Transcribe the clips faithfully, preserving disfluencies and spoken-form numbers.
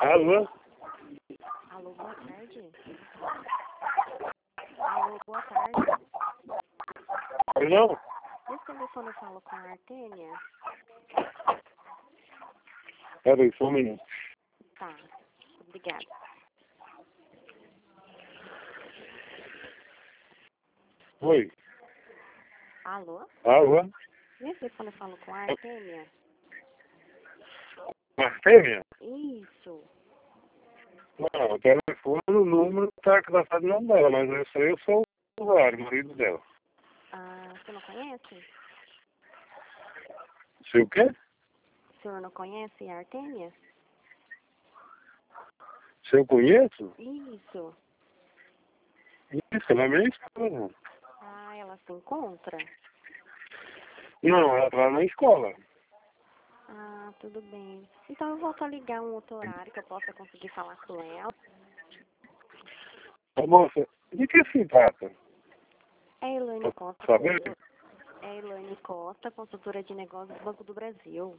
Alô? Alô, boa tarde. Alô, boa tarde. Não? Esse telefone eu falo com a Artênia? Peraí, só um minuto. Tá, obrigada. Oi. Alô? Alô? Esse telefone eu falo com a Artênia? Martênia? Isso. Não, o telefone, o número tá cadastado no nome dela, mas eu sei, eu sou o usuário, marido dela. Ah, você não conhece? Sei o quê? O senhor não conhece a Artênia? Se eu conheço? Isso. Isso, ela é minha esposa. Ah, ela se encontra? Não, ela tá na escola. Ah, tudo bem. Então eu volto a ligar um outro horário que eu possa conseguir falar com ela. Ô, moça, de que se trata? É Elaine Costa. Saber? É Elaine Costa, consultora de negócios do Banco do Brasil.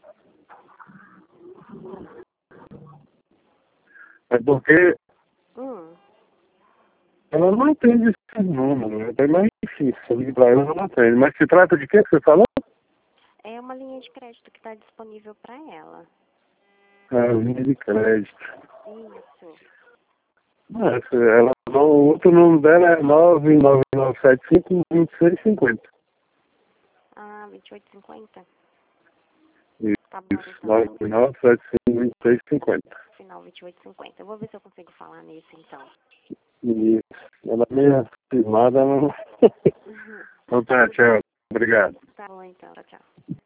É porque Hum. ela não atende esse número, é bem mais difícil. Eu ligo pra ela, ela não atende. Mas se trata de quê que você falou? É uma linha de crédito que está disponível para ela. É, linha de crédito. Isso. Mas ela, o outro número dela é nove nove nove sete cinco, dois seis cinco zero. Ah, vinte e oito e cinquenta? Isso, Tá bom, então. nove nove sete cinco, dois seis cinco zero. Final vinte e oito e cinquenta. Eu vou ver se eu consigo falar nesse, então. Isso. Ela é meio cismada, não. Uhum. Então tá, tchau. Obrigado. Tá bom, então. Tchau, tchau.